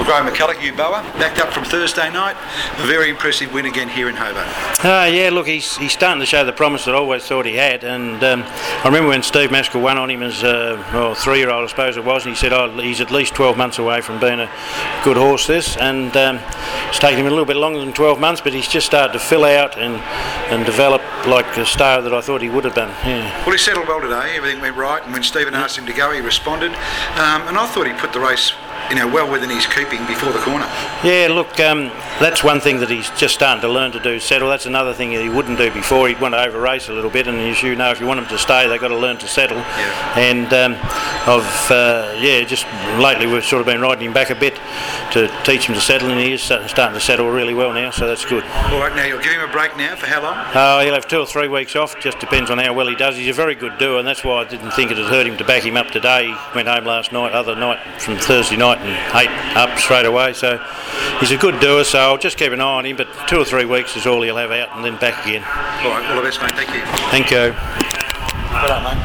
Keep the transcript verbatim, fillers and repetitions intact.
Graham McCulloch, Euboa, backed up from Thursday night. A very impressive win again here in Hobart. Uh, yeah, look, he's he's starting to show the promise that I always thought he had. And um, I remember when Steve Maskell won on him as a well, three-year-old, I suppose it was, and he said, oh, he's at least twelve months away from being a good horse, this. And um, it's taken him a little bit longer than twelve months, but he's just started to fill out and, and develop like a star that I thought he would have done. Yeah. Well, he settled well today. Everything went right, and when Stephen asked him to go, he responded. Um, and I thought he put the race, you know, well within his keeping before the corner. Yeah, look, um, that's one thing that he's just starting to learn to do, settle. That's another thing that he wouldn't do before. He'd want to over race a little bit, and as you know, if you want him to stay, they've got to learn to settle. Yeah. And um, I've, uh, yeah, just lately we've sort of been riding him back a bit to teach him to settle, and he is starting to settle really well now, so that's good. All right, now you'll give him a break now for how long? Oh, he'll have two or three weeks off, just depends on how well he does. He's a very good doer, and that's why I didn't think it had hurt him to back him up today. He went home last night, other night from Thursday night, and ate up straight away, so he's a good doer, so I'll just keep an eye on him, but two or three weeks is all he'll have out and then back again. All right, all the best, mate. Thank you. Thank you. Well done, mate.